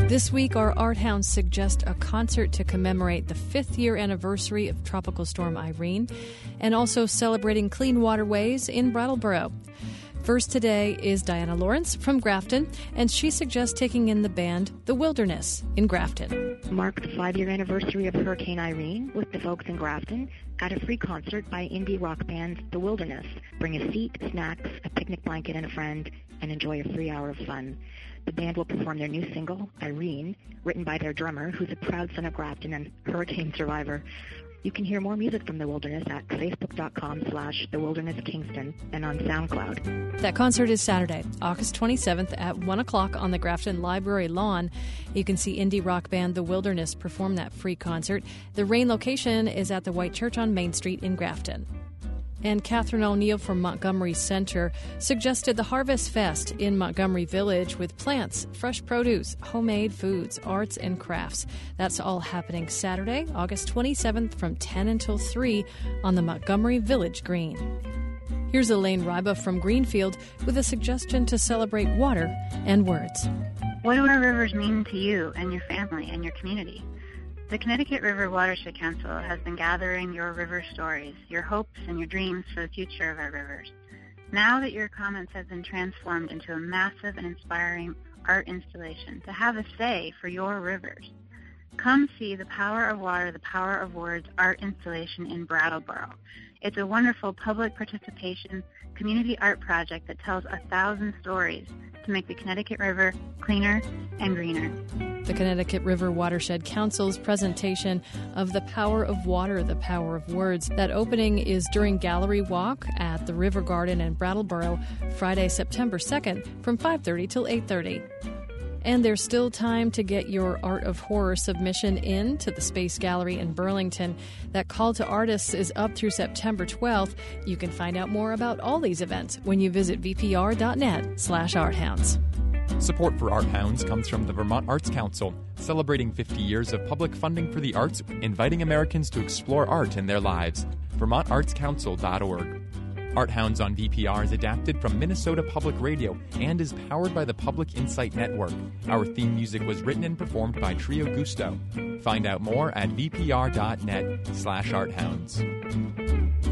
This week, our Art Hounds suggest a concert to commemorate the 5th year anniversary of Tropical Storm Irene and also celebrating clean waterways in Brattleboro. First today is Diana Lawrence from Grafton, and she suggests taking in the band The Wilderness in Grafton. Mark the 5-year anniversary of Hurricane Irene with the folks in Grafton at a free concert by indie rock band The Wilderness. Bring a seat, snacks, a picnic blanket, and a friend, and enjoy a free hour of fun. The band will perform their new single, Irene, written by their drummer, who's a proud son of Grafton and hurricane survivor. You can hear more music from The Wilderness at facebook.com/TheWildernessKingston and on SoundCloud. That concert is Saturday, August 27th at 1 o'clock on the Grafton Library lawn. You can see indie rock band The Wilderness perform that free concert. The rain location is at the White Church on Main Street in Grafton. And Catherine O'Neill from Montgomery Center suggested the Harvest Fest in Montgomery Village with plants, fresh produce, homemade foods, arts, and crafts. That's all happening Saturday, August 27th from 10 until 3 on the Montgomery Village Green. Here's Elaine Ryba from Greenfield with a suggestion to celebrate water and words. What do our rivers mean to you and your family and your community? The Connecticut River Watershed Council has been gathering your river stories, your hopes and your dreams for the future of our rivers. Now that your comments have been transformed into a massive and inspiring art installation to have a say for your rivers, come see The Power of Water, The Power of Words art installation in Brattleboro. It's a wonderful public participation community art project that tells 1,000 stories to make the Connecticut River cleaner and greener. The Connecticut River Watershed Council's presentation of The Power of Water, The Power of Words. That opening is during Gallery Walk at the River Garden in Brattleboro, Friday, September 2nd from 5:30 till 8:30. And there's still time to get your Art of Horror submission in to the Space Gallery in Burlington. That call to artists is up through September 12th. You can find out more about all these events when you visit vpr.net/arthounds. Support for Art Hounds comes from the Vermont Arts Council, celebrating 50 years of public funding for the arts, inviting Americans to explore art in their lives. VermontArtsCouncil.org. Art Hounds on VPR is adapted from Minnesota Public Radio and is powered by the Public Insight Network. Our theme music was written and performed by Trio Gusto. Find out more at vpr.net/arthounds.